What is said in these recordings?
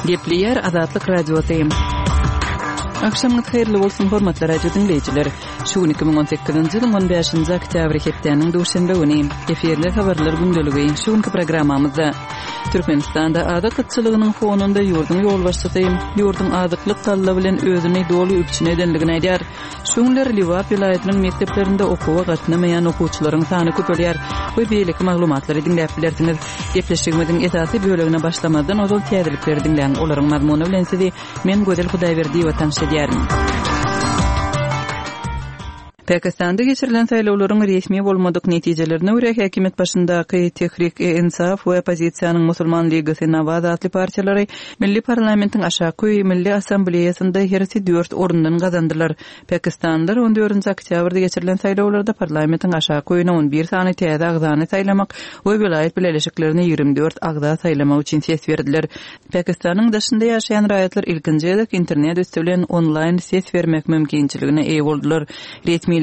Gepleyer Azatlyk Radio'dayım. Akşamınız hayırlı olsun hormatly radio dinleyijiler. Şu 2018-nji ýylyň 15-nji oktýabr hepdeniň duşanbe güni eferde habarlar gündöligi şu programmamyzda Türkmenistanda ada kıtçylygynyň fonunda ýurdun ýolbaşçysy ýurdun azyklyk talla bilen özüni dolu üpçüne edenligini aýdýar. Şuňlar Liwap vilayatynyň mekdeplerinde okuwa gatnamaýan okuwçylaryň sany köpelýär. Bu beýlik maglumatlary dinläp bilersiňiz. Gepleşigimiziň esasy bölegine başlamadan ozal täzelikleri dinleň. Olaryň mazmuny bilen sizi men Gödel Hudaýberdi we tanışdyrýarym. Pakistanda geçirilen saýlawlaryň resmi bolmadyk netijelerine görä häkimet başyndaky Tehrik-e-Insaf we Opozisiýanyň Musulman Ligasy Nawaz adly partiýalary Milli Parlamentiň aşaky Milli Assambleýasynda herisi 4 orundan gazandylar. Pakistanda 14-nji oktýabrda geçirilen saýlawlarda parlamentiň aşaky 11 sany täze agzany saýlamak we vilayet bileşiklerini 24 agza saýlamak üçin ses berdiler. Pakistanyň daşynda ýaşaýan raýatlar ilkinji internet üstünden online ses bermek mümkinçiligine eýe boldular. Resmi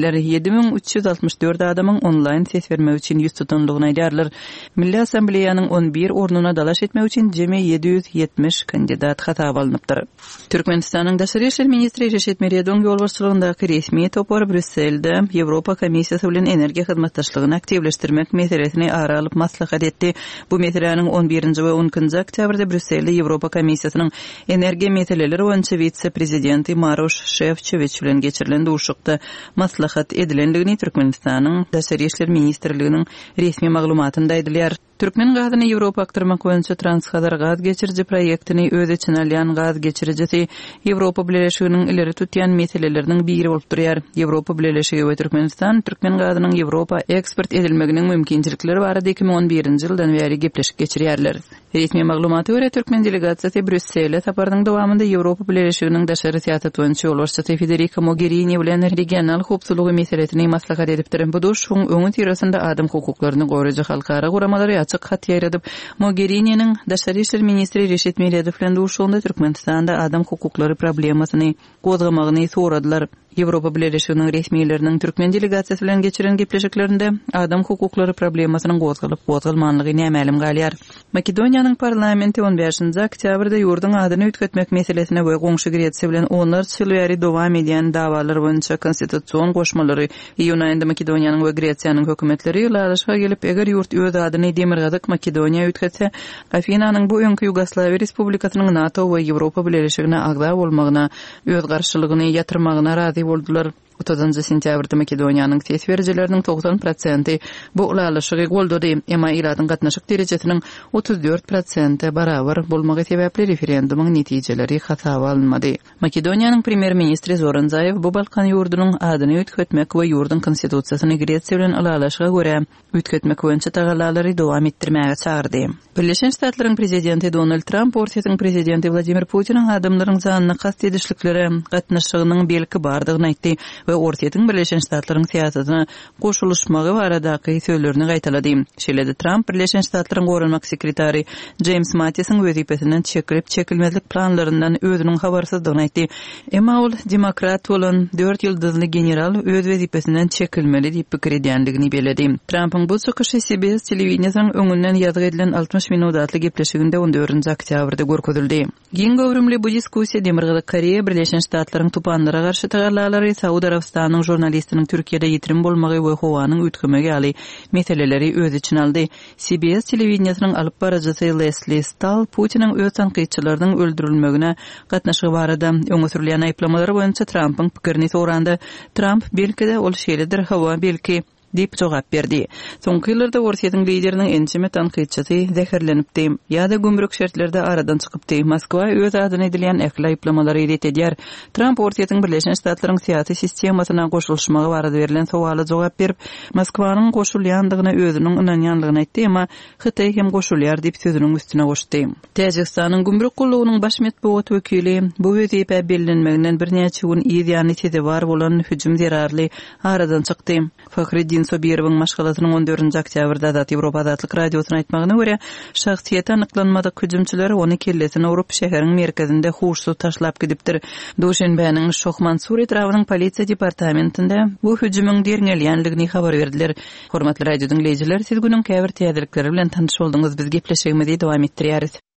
7364 adamyň online ses bermek üçin ýüz tutanlygyny aýdýarlar. Milli Assambleýanyň 11 ornuna dalaş etmek üçin jemi 770 kandidat hatap alınıpdyr. Türkmenistanyň daşary işler ministri Reşet Meredioň ýolbaşçylygyndaky resmi topar Brüsselde Ýewropa Komissiýasy bilen energiýa hyzmatdaşlygyny aktivleşdirmek meselesini ara alyp maslahat etdi. Bu meseleniň 11-nji we 10-njy oktýabrda Brüsselde Ýewropa Komissiýasynyň energiýa meseleleri boýunça vitse-prezidenti Maroš Šefčovič bilen geçirilen duşukda maslahat edilenligini Türkmenistanyň daşary işler ministrliginiň resmi maglumatynda aýdylýar. Türkmen gazyny Ýewropa aktarmak boýunça Transhazar gaz geçiriji proýektini öz içine alýan gaz geçirijisi Ýewropa bileşiginiň ileri tutýan meseleleriniň biri bolup durýar. Ýewropa bileşigi we Türkmenistan Türkmen gazynyň Ýewropa eksport edilmeginiň mümkinçilikleri barada 2011-nji ýyldan beri gepleşip geçirýärler. Resmi maglumata görä Türkmen delegasiýasy Brüsselde saparynyň dowamında Ýewropa bileşiginiň daşary syýasat boýunça ýolbaşçysy Federica Mogherini bilen regional howpsuzlygy meselesini maslahat edipdir. Bu duş şoň öňü tirasynda adam hukuklaryny goraýjy halkara guramalary açyk hat ýaýradyp Mogheriniň daşary işler ministri Reşet Merediow bilen duşugynda Türkmenistanda adam hukuklary problemasyny gozgamagyny soradylar. Ýewropa bileşiginiň resmiýetleriniň Türkmen delegasiýasy bilen geçiren gepleşiklerinde adam hukuklary problemasynyň gozgalmanlygy nämälim galýar. Makedoniýanyň parlamenti 15-nji oktýabrda ýurdun adyny ütgetmek meselesine we goňşy Gretsiýa bilen onlar ýyl bäri dowam edýän dawalar boýunça konstitusiýon goşmalary iýun aýynda Makedoniýanyň we Gretsiýanyň hökümetleri ýylaryşga gelip eger ýurt öz adyny demirgazyk Makedoniýa ütketse, Afinanyň bu öňkü Ýugoslawiýa Respublikasynyň NATO we Ýewropa bileşigine agza bolmagyna öz garşylygyny ýatyrmagyna razy boldular. 30 sentýabrda Makedoniýanyň ses berjileriniň 90% bu ulalyşygy goldudy. Emma iradyň gatnaşyk derejesiniň 34% barabar bolmagy sebäpli referendumuň netijeleri hasaba alınmady. Makedoniýanyň premier ministri Zoran Zaev bu Balkan ýurdunyň adyny ütgetmek we ýurdun konstitusiýasyny Gretsiýa bilen ulalyşyga görä ütgetmek boýunça tagalary dowam etdirmäge çağırdy. Birleşen Ştatlaryň prezidenti Donald Trump Russiýanyň prezidenti Vladimir Putiniň adamlaryň zanyny kast edişlikleri gatnaşygynyň belki bardygyny aýtdy we Ortiýanyň Birleşen Ştatlaryň siýasatyna goşuluşmagy baradaky sözlerini gaýtalady. Şeýlede Trump Birleşen Ştatlaryň gorunmak sekretary James Mattis'in wezipesinden çekilmezlik planlaryndan özüniň habarsyzdygyny aýtdy. Emma ol demokrat bolan 4 ýyldyzly general öz wezipesinden çekilmeli diýip pikir edýändigini beledi. Trump'yň bu çykyşy CBS telewizionynyň öňünden ýazyk edilen 60 minutatly gepleşiginde 14-nji oktýabrda görkezildi. Giň gowrumly bu diskussiýa Demirgazyk Koreýa Birleşen Ştatlaryň tupanlara garşy tagalary Saudi Arabistanyň jurnalistiniň Türkiýede ýetirim bolmagy we howanyň ütkümegi ýaly meseleleri öz içine aldy. CBS telewizionynyň alyp barajysy Leslie Stahl Putiniň öz tanqidçileriniň öldürilmegine gatnaşygy barada öňe sürilen aýplamalary boýunça Trump'yň pikirini sorandy. Trump belki-de ol şeýledir, hawa belki diýip jogap berdi. Soňky ýyllarda Russiýanyň lideriniň ençime tanqidçisi zäherlenipdi. Ýa-da gümrük şertlerde aradan çykypdy. Moskwa öz adyny edilýän ähli aýplamalary ret edýär. Trump Russiýanyň Birleşen Ştatlaryň syýasy sistemasyna goşulmagy barada berilen sowala jogap berip, Moskwanyň goşulýandygyna özüniň inanýandygyny aýtdy, emma Hytaý hem goşulýar diýip sözüniň üstüne goşdy. Täjikistanyň gümrük gullugynyň baş metbuat wekili bu wezipe bellenmeginden birnäçe gün ýa-da tede bar bolan hüjüm zerarly aradan çykdy. Fakhreddin Sobirowyň maşgalatynyň 14-nji oktýabrda Azat Ýewropa Azatlyk radiosyna aýtmagyna görä, şahsiýet anyklanmady hüjümçiler ony kellesine urup şäheriň merkezinde huşsuz taşlap gidipdir. Duşenbäniň Şohmansur etrawynyň polisiýa departamentinde bu hüjümüň derňelýänligini habar berdiler. Hormatly radio dinleýijiler, siz günüň käbir täzelikleri bilen tanyş boldyňyz. Biz gepleşigimizi dowam etdirýäris.